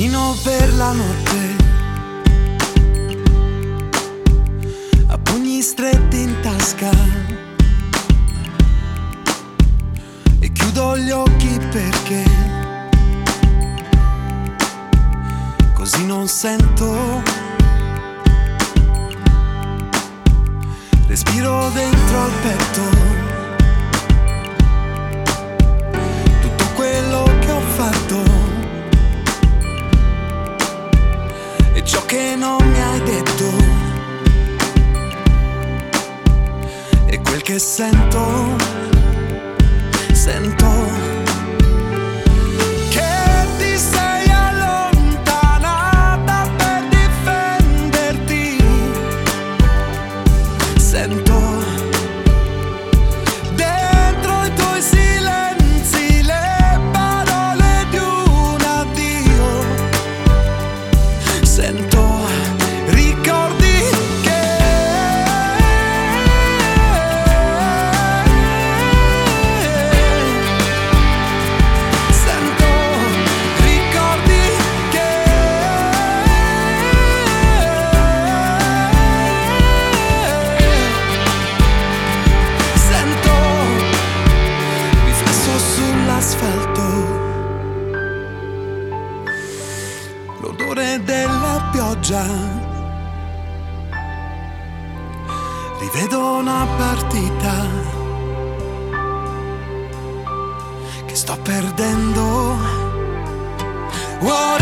Cammino per la notte, a pugni stretti in tasca, e chiudo gli occhi perché così non sento. Respiro dentro al petto tutto quello che ho fatto e ciò che non mi hai detto, e quel che sento, sento che ti sei allontanata per difenderti. Sento dentro i tuoi silenzi le parole di un addio. Sento ricordi che sento ricordi che sento riflesso sull'asfalto, l'odore della pioggia. Rivedo una partita che sto perdendo. What